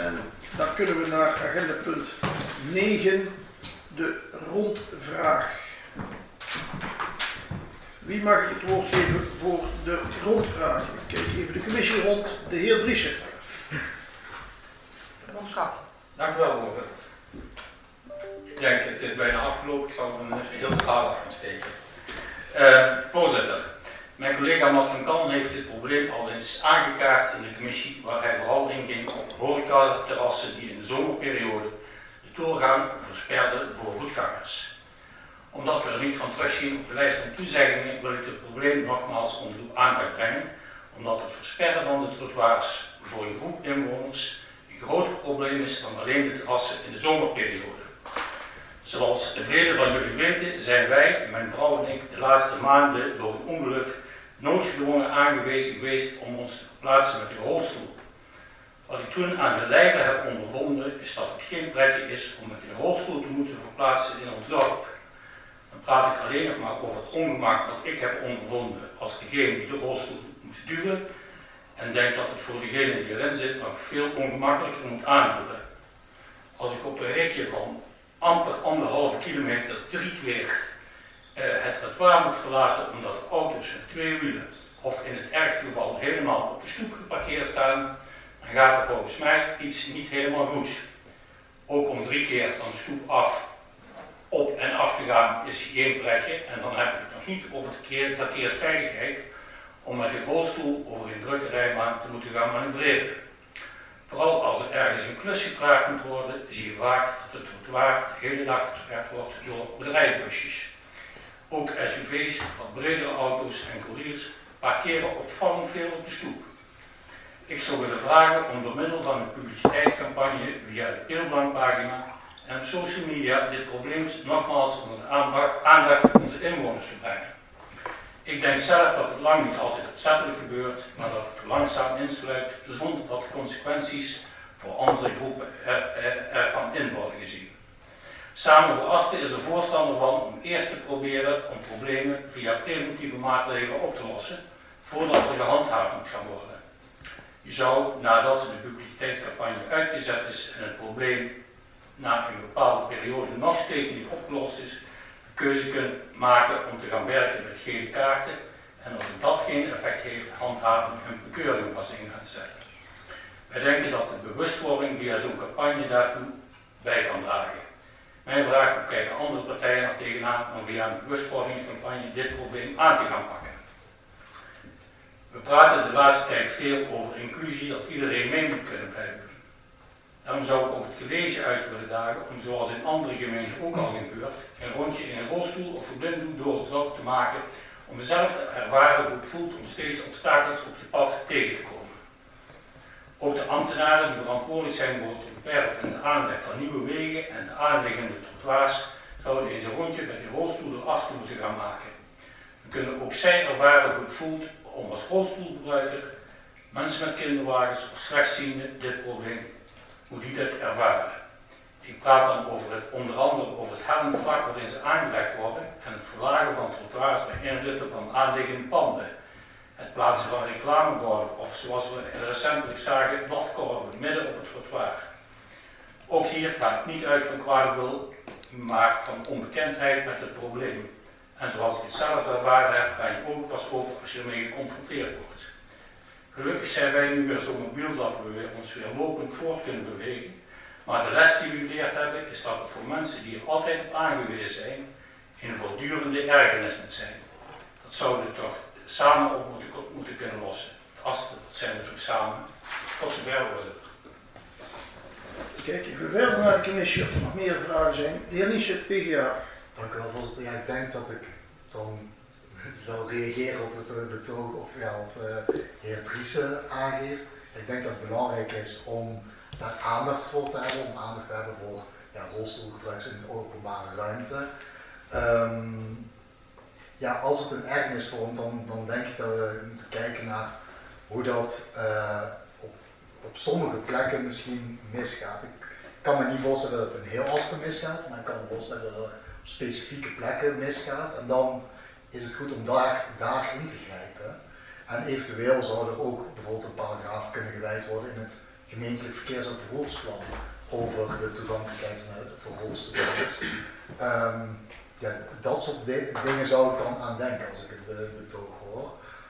En dan kunnen we naar agendapunt 9, de rondvraag. Wie mag het woord geven voor de rondvraag? Ik kijk even de commissie rond. De heer Driessen. Dank u wel, voorzitter. Ik denk, het is bijna afgelopen. Ik zal er een heel verhaal af gaan steken. Voorzitter, mijn collega Mats van Kan heeft dit probleem al eens aangekaart in de commissie, waar hij vooral inging op horecaterrassen die in de zomerperiode de doorgang versperden voor voetgangers. Omdat we er niet van terugzien op de lijst van toezeggingen, wil ik het probleem nogmaals onder de aandacht brengen, omdat het versperren van de trottoirs voor een groep inwoners een groter probleem is dan alleen de terrassen in de zomerperiode. Zoals velen van jullie weten zijn wij, mijn vrouw en ik, de laatste maanden door een ongeluk noodgedwongen aangewezen geweest om ons te verplaatsen met een rolstoel. Wat ik toen aan de lijve heb ondervonden is dat het geen pretje is om met een rolstoel te moeten verplaatsen in ons dorp. Dan praat ik alleen nog maar over het ongemak dat ik heb ondervonden als degene die de rolstoel moest duwen en denk dat het voor degene die erin zit nog veel ongemakkelijker moet aanvoelen. Als ik op een ritje van amper 1,5 kilometer 3 keer het trottoir moet verlaten omdat de auto's met 2 wielen of in het ergste geval helemaal op de stoep geparkeerd staan, dan gaat er volgens mij iets niet helemaal goed. Ook om 3 keer van de stoep op en af te gaan is geen pretje en dan heb ik het nog niet over de verkeersveiligheid om met een rolstoel over een drukke rijbaan te moeten gaan manoeuvreren. Vooral als er ergens een klus geklaard moet worden, zie je vaak dat het trottoir de hele dag versperd wordt door bedrijfsbusjes. Ook SUV's, wat bredere auto's en couriers parkeren opvallend veel op de stoep. Ik zou willen vragen om door middel van een publiciteitscampagne via de Peelbankpagina en op social media dit probleem nogmaals onder de aandacht van onze inwoners te brengen. Ik denk zelf dat het lang niet altijd opzettelijk gebeurt, maar dat het langzaam insluit zonder dat de consequenties voor andere groepen ervan in worden gezien. Samen voor Asten is er voorstander van om eerst te proberen om problemen via preventieve maatregelen op te lossen, voordat er gehandhaafd moet gaan worden. Je zou, nadat de publiciteitscampagne uitgezet is en het probleem na een bepaalde periode nog steeds niet opgelost is, de keuze kunnen maken om te gaan werken met gele kaarten en als dat geen effect heeft, handhaven en bekeuring pas in gaan zetten. Wij denken dat de bewustwording via zo'n campagne daartoe bij kan dragen. Mijn vraag: hoe kijken andere partijen er tegenaan om via een bewustwordingscampagne dit probleem aan te gaan pakken? We praten de laatste tijd veel over inclusie, dat iedereen mee moet kunnen blijven doen. Daarom zou ik ook het college uit willen dagen om, zoals in andere gemeenten ook al gebeurt, een rondje in een rolstoel of verbinding door het dorp te maken om zelf te ervaren hoe het voelt om steeds obstakels op je pad tegen te komen. Ook de ambtenaren die verantwoordelijk zijn voor het ontwerp en de aanleg van nieuwe wegen en de aanliggende trottoirs zouden eens een rondje met een rolstoel door Asten moeten gaan maken. Dan kunnen ook zij ervaren hoe het voelt om als rolstoelgebruiker, mensen met kinderwagens of slechtzienden dit probleem, hoe die dit ervaren. Ik praat dan onder andere over het helmvlak waarin ze aangelegd worden en het verlagen van trottoirs bij inritten van aanliggende panden. Het plaatsen van reclameborden of, zoals we recentelijk zagen, bladkorven midden op het trottoir. Ook hier gaat het niet uit van kwade wil, maar van onbekendheid met het probleem. En zoals ik het zelf ervaren heb, ga je ook pas over als je ermee geconfronteerd wordt. Gelukkig zijn wij nu weer zo mobiel dat we ons weer lopend voort kunnen bewegen. Maar de les die we geleerd hebben is dat het voor mensen die er altijd op aangewezen zijn, een voortdurende ergernis moet zijn. Dat zouden we toch samen op moeten kunnen lossen. Asten, dat zijn we toch samen. Tot zover, voorzitter. Kijk even verder naar de commissie of er nog meer vragen zijn. De heer Niesje, PGA. Dank u wel, voorzitter. Ja, ik denk dat ik dan zou reageren op het betoog of ja, wat de heer Driessen aangeeft. Ik denk dat het belangrijk is om daar aandacht voor te hebben, om aandacht te hebben voor rolstoelgebruikers in de openbare ruimte. Ja, als het een ergernis vormt, dan denk ik dat we moeten kijken naar hoe dat op sommige plekken misschien misgaat. Ik kan me niet voorstellen dat het in heel Asten misgaat, maar ik kan me voorstellen dat het op specifieke plekken misgaat. En dan is het goed om daarin te grijpen. En eventueel zou er ook bijvoorbeeld een paragraaf kunnen gewijd worden in het gemeentelijk verkeers- en vervoersplan over de toegankelijkheid voor rolstoelgebruikers. Ja, dat soort dingen zou ik dan aan denken als ik het betoog hoor.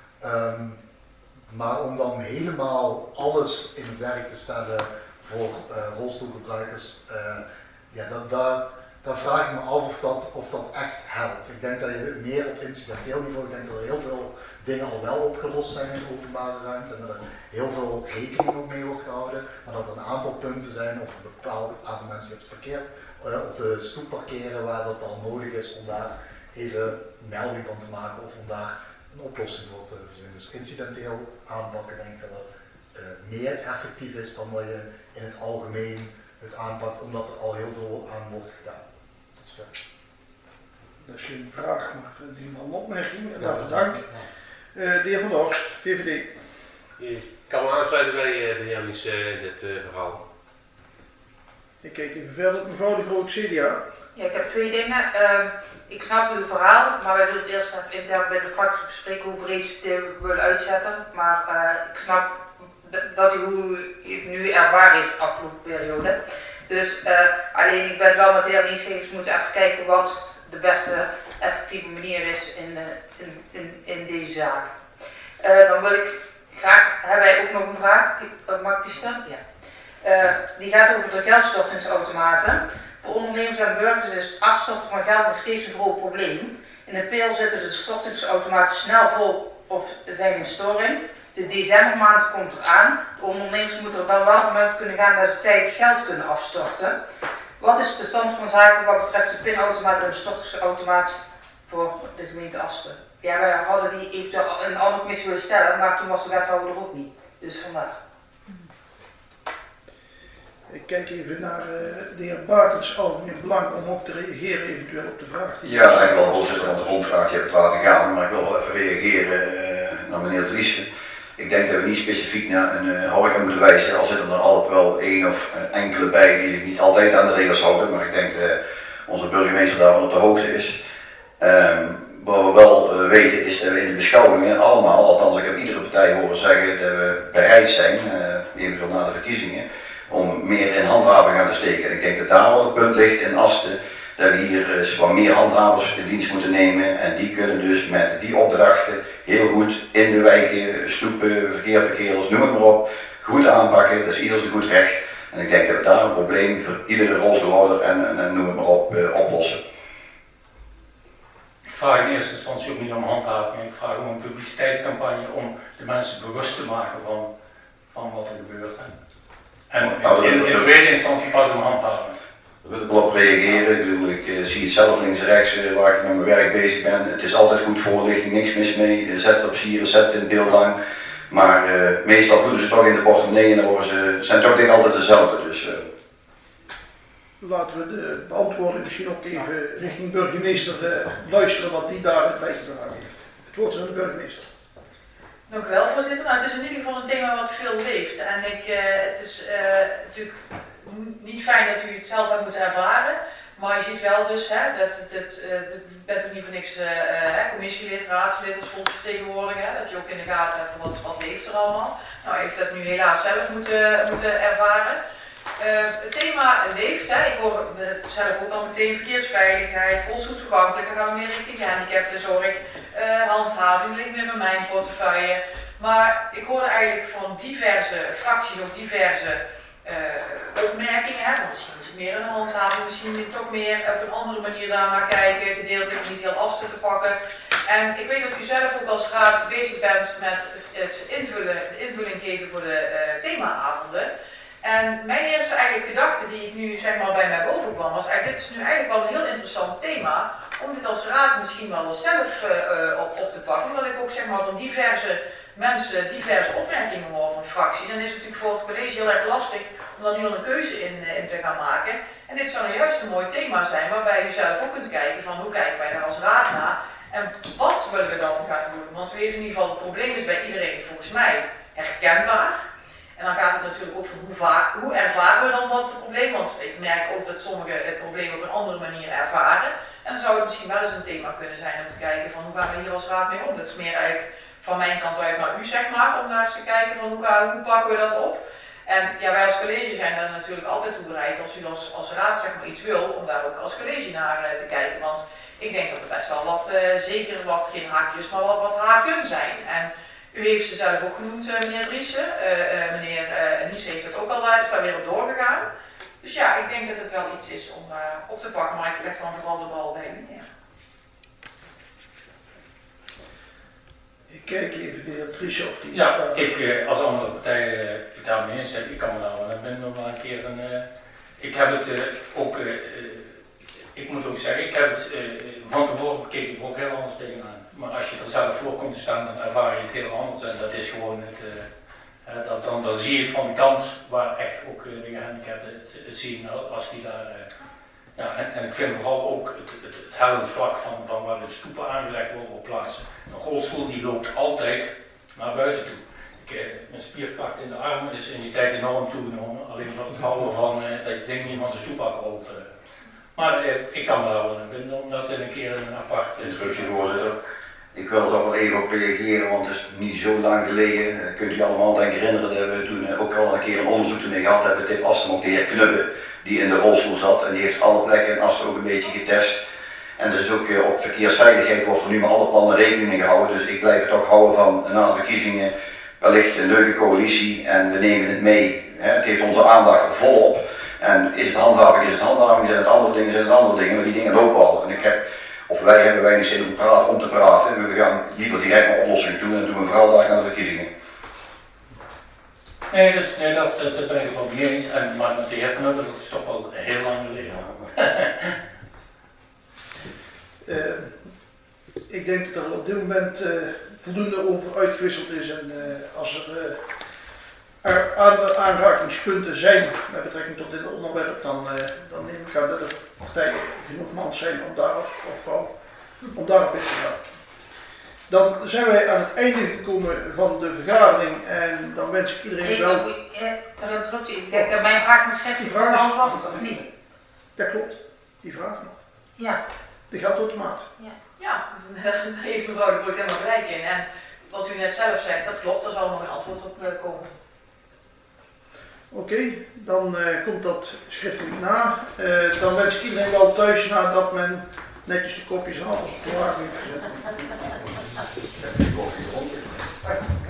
Maar om dan helemaal alles in het werk te stellen voor rolstoelgebruikers, ja, daar vraag ik me af of dat echt helpt. Ik denk dat je meer op incidenteel niveau, ik denk dat er heel veel dingen al wel opgelost zijn in de openbare ruimte en dat er heel veel rekening ook mee wordt gehouden, maar dat er een aantal punten zijn of een bepaald aantal mensen die op de stoep parkeren waar dat dan nodig is om daar even melding van te maken of om daar een oplossing voor te verzinnen. Dus incidenteel aanpakken denk ik dat dat meer effectief is dan dat je in het algemeen het aanpakt, omdat er al heel veel aan wordt gedaan. Tot zover. Dat is geen vraag, maar die man een opmerking. Daarvoor dank. De heer Van der Horst, VVD. Ik kan me aansluiten bij de Jannis in dit verhaal. Ik kijk even verder. Mevrouw de Groot, CDA. Ja, ik heb 2 dingen. Ik snap uw verhaal, maar wij willen het eerst even intern bij de fractie bespreken hoe breed je het willen uitzetten. Maar ik snap dat hoe u het nu ervaren heeft de afgelopen periode. Dus alleen ik ben het wel met de heer Nies eens moeten even kijken wat de beste effectieve manier is in deze zaak. Dan wil ik graag, hebben wij ook nog een vraag, mag ik die stellen? Ja. Die gaat over de geldstortingsautomaten. Voor ondernemers en burgers is afstorten van geld nog steeds een groot probleem. In de PL zitten de stortingsautomaten snel vol of er zijn geen storing. De decembermaand komt eraan. De ondernemers moeten er dan wel vanuit kunnen gaan dat ze tijdig geld kunnen afstorten. Wat is de stand van zaken wat betreft de pinautomaat en de stortingsautomaat voor de gemeente Asten? Ja, wij hadden die eventueel een andere commissie willen stellen, maar toen was de wethouder er ook niet. Dus vandaar. Ik kijk even naar de heer Bakens, algemeen belang om op te reageren eventueel op de vraag. Ja, eigenlijk wel voorzitter, want de grondvraag je hebt het laten gaan, maar ik wil wel even reageren naar meneer Driessen. Ik denk dat we niet specifiek naar een horeca moeten wijzen, al zitten er altijd wel één of enkele bij die zich niet altijd aan de regels houden, maar ik denk dat onze burgemeester daarvan op de hoogte is. Wat we wel weten is dat we in de beschouwingen allemaal, althans ik heb iedere partij horen zeggen dat we bereid zijn, eventueel na de verkiezingen, om meer in handhaving aan te steken. En ik denk dat daar wel het punt ligt in Asten, dat we hier wat meer handhavers in dienst moeten nemen en die kunnen dus met die opdrachten heel goed in de wijken, stoepen, verkeerparkeerders, noem het maar op, goed aanpakken. Dat is ieders een goed recht. En ik denk dat we daar een probleem voor iedere rolstoelhouder en noem het maar op, oplossen. Ik vraag in eerste instantie ook niet om handhaving, ik vraag om een publiciteitscampagne om de mensen bewust te maken van wat er gebeurt. En in tweede instantie pas om handhaving. Daar wil ik wel op reageren. Ik zie het zelf links en rechts waar ik met mijn werk bezig ben. Het is altijd goed voorlichting, niks mis mee. Zet het op sieren, zet het in het beeld lang. Maar meestal voelen ze toch in de portemonnee en dan zijn toch dingen altijd dezelfde. Dus, Laten we de beantwoording misschien ook even richting burgemeester luisteren wat die daar bij te dragen heeft. Het woord is aan de burgemeester. Dank u wel, voorzitter. Nou, het is in ieder geval een thema wat veel leeft. En het is natuurlijk niet fijn dat u het zelf hebt moeten ervaren. Maar je ziet wel dus, je bent ook niet voor niks commissielid, raadslid als volksvertegenwoordiger. Dat je ook in de gaten hebt wat leeft er allemaal. Nou, heeft dat nu helaas zelf moeten ervaren. Het thema leeft, ik hoor zelf ook al meteen verkeersveiligheid, rolstoeltoegankelijk, dan gaan we meer richting gehandicaptenzorg, handhaving, ligt meer bij mijn portefeuille. Maar ik hoorde eigenlijk van diverse fracties ook diverse opmerkingen, want misschien moet je meer in de handhaving, misschien toch meer op een andere manier daarnaar kijken, gedeeltelijk niet heel af te pakken. En ik weet dat u zelf ook als raad bezig bent met de invulling geven voor de themaavonden. En mijn eerste gedachte die ik nu bij mij boven kwam was dit is nu eigenlijk wel een heel interessant thema om dit als raad misschien wel zelf op te pakken. Omdat ik ook van diverse mensen diverse opmerkingen hoor van fracties. En dan is het natuurlijk voor het college heel erg lastig om daar nu al een keuze in te gaan maken. En dit zou nou juist een mooi thema zijn waarbij u zelf ook kunt kijken van hoe kijken wij daar als raad naar en wat willen we dan gaan doen. Want we weten in ieder geval het probleem is bij iedereen volgens mij herkenbaar. En dan gaat het natuurlijk ook van hoe ervaren we dan wat het probleem, want ik merk ook dat sommigen het probleem op een andere manier ervaren. En dan zou het misschien wel eens een thema kunnen zijn om te kijken van hoe gaan we hier als raad mee om. Dat is meer eigenlijk van mijn kant uit naar u om daar eens te kijken van hoe pakken we dat op. En ja, wij als college zijn daar natuurlijk altijd toe bereid als u als raad zeg maar iets wil, om daar ook als college naar te kijken. Want ik denk dat er best wel wat, zeker wat, geen haakjes, maar wat haken zijn. En u heeft ze zelf ook genoemd, meneer Driessen. Meneer Nies heeft het ook al daar weer op doorgegaan. Dus ja, ik denk dat het wel iets is om op te pakken, maar ik leg dan vooral de bal bij u neer. Ik kijk even de heer Driessen of die... Ja, ik als andere partijen het daarmee eens heb, ik kan me daar wel een keer ik heb het ook, ik moet ook zeggen, ik heb het van tevoren bekeken, ik ook heel anders tegenaan. Maar als je er zelf voor komt te staan, dan ervaar je het heel anders en dat is gewoon dan zie je het van de kant waar echt ook de gehandicapten het zien als die daar... en ik vind vooral ook het hellend vlak van waar de stoepen aangelegd worden op plaatsen. Een rolstoel die loopt altijd naar buiten toe. Mijn spierkracht in de arm is in die tijd enorm toegenomen. Alleen van het houden van dat je ding niet van de stoep afrolt. Maar ik kan me daar wel in vinden om dat een keer in een apart... Interruptie, voorzitter. Ik wil er toch wel even op reageren, want het is niet zo lang geleden. Kunt u allemaal denk ik herinneren dat we toen ook al een keer een onderzoek ermee gehad hebben. Tip Asten op de heer Knubbe, die in de rolstoel zat. En die heeft alle plekken in Asten ook een beetje getest. En er is ook op verkeersveiligheid wordt er nu met alle plannen rekening mee gehouden. Dus ik blijf het toch houden van na de verkiezingen wellicht een leuke coalitie en we nemen het mee. Het heeft onze aandacht volop. En is het handhaving, is het handhaving, zijn het andere dingen, zijn het andere dingen. Maar die dingen lopen al. En wij hebben weinig zin om te praten. We gaan liever direct naar oplossing toe en doen we vooral daar naar de verkiezingen. Nee, dat ben ik het wel mee eens. Maar met de heer Knubbe, dat is toch wel heel lang geleden. Ik denk dat er op dit moment voldoende over uitgewisseld is en als er aanrakingspunten zijn met betrekking tot dit onderwerp, dan neem ik aan dat er partijen genoeg man zijn om daarop, of vrouw, om daarop in te gaan. Dan zijn wij aan het einde gekomen van de vergadering en dan wens ik iedereen wel... Ter interruptie, ik denk dat mijn vraag nog zegt, Die vraag is... beantwoord of niet? Dat klopt, die vraag nog. Ja. Die gaat automatisch. Ja, daar heeft mevrouw de Broek helemaal gelijk in. En wat u net zelf zegt, dat klopt, daar zal nog een antwoord op komen. Oké, dan komt dat schriftelijk na. Dan wens ik iedereen wel thuis nadat men netjes de kopjes en alles op de wagen heeft gezet.